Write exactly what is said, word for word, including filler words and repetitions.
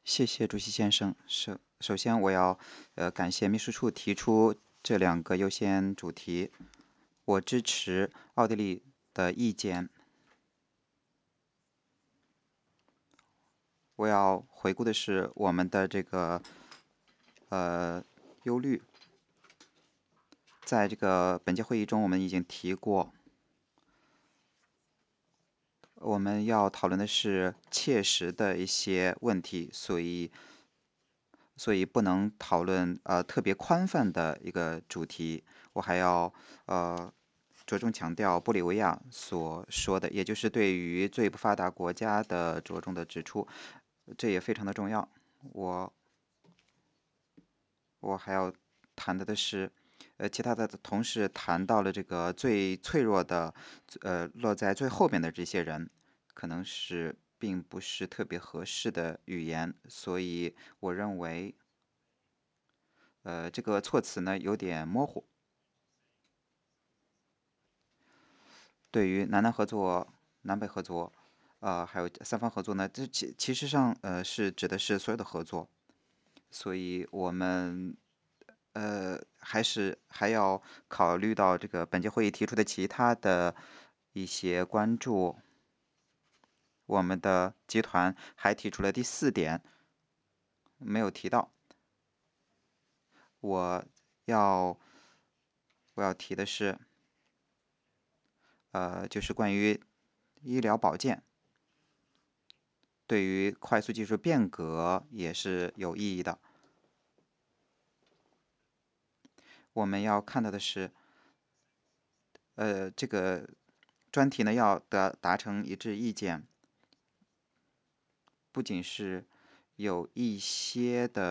谢谢主席先生。首首先，我要呃感谢秘书处提出这两个优先主题，我支持奥地利的意见。我要回顾的是我们的这个呃忧虑，在这个本届会议中，我们已经提过，我们要讨论的是切实的一些问题，所以所以不能讨论呃特别宽泛的一个主题。我还要呃着重强调玻利维亚所说的，也就是对于最不发达国家的着重的指出，这也非常的重要。我我还要谈的的是，呃，其他的同事谈到了这个最脆弱的，呃，落在最后面的这些人，可能是并不是特别合适的语言，所以我认为，呃，这个措辞呢有点模糊。对于南南合作、南北合作，呃，还有三方合作呢，这其其实上呃是指的是所有的合作，所以我们呃还是还要考虑到这个本届会议提出的其他的一些关注。我们的集团还提出了第四点，没有提到。我要我要提的是，呃，就是关于医疗保健。对于快速技术变革也是有意义的。我们要看到的是，呃，这个专题呢要达达成一致意见，不仅是有一些的。